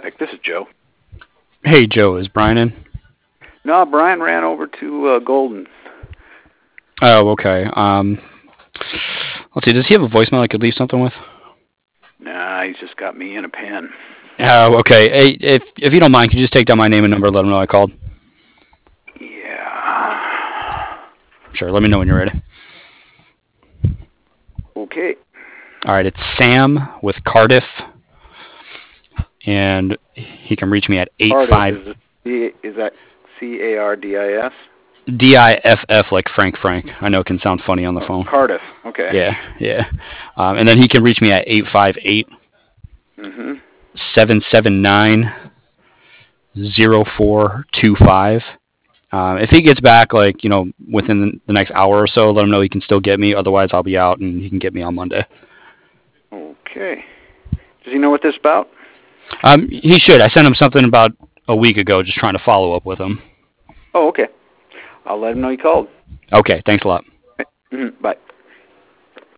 Pacific. This is Joe. Hey, Joe, is Brian in? No, Brian ran over to Golden. Oh, okay. Let's see. Does he have a voicemail I could leave something with? Nah, he's just got me in a pen. Oh, okay. Hey, if you don't mind, can you just take down my name and number, let him know I called? Yeah. Sure. Let me know when you're ready. Okay. All right. It's Sam with Cardiff, and he can reach me at 85. Is that Cardis? DIFF like Frank. I know it can sound funny on the phone. Cardiff. Okay. Yeah. And then he can reach me at 858 779 0425. If he gets back, within the next hour or so, let him know he can still get me. Otherwise, I'll be out, and he can get me on Monday. Okay. Does he know what this is about? He should. I sent him something about a week ago, just trying to follow up with him. Oh, okay. I'll let him know you called. Okay, thanks a lot. Bye.